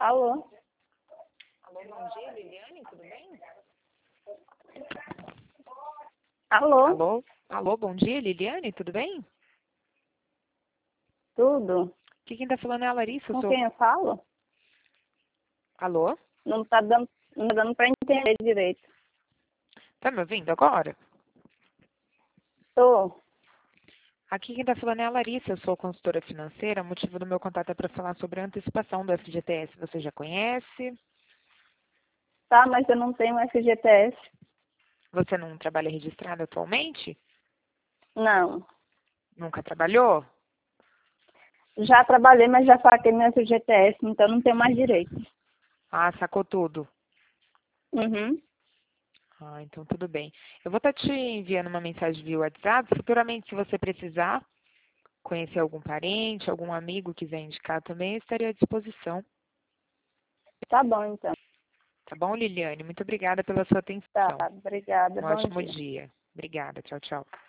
Alô? Alô, bom dia, Liliane, tudo bem? Alô? Alô, bom dia, Liliane, tudo bem? Tudo? Aqui quem tá falando é a Larissa, Com quem eu falo? Alô? Não tá dando pra entender direito. Tá me ouvindo agora? Tô. Aqui quem tá falando é a Larissa, eu sou consultora financeira, o motivo do meu contato é para falar sobre a antecipação do FGTS, você já conhece? Tá, mas eu não tenho FGTS. Você não trabalha registrado atualmente? Não. Nunca trabalhou? Já trabalhei, mas já saquei meu FGTS, então não tenho mais direito. Ah, sacou tudo. Uhum. Ah, então tudo bem. Eu vou estar te enviando uma mensagem via WhatsApp, futuramente se você precisar conhecer algum parente, algum amigo quiser indicar também, eu estaria à disposição. Tá bom, então. Tá bom, Liliane? Muito obrigada pela sua Tá, atenção. obrigada. Um Bom ótimo dia. dia. Obrigada. Tchau, tchau.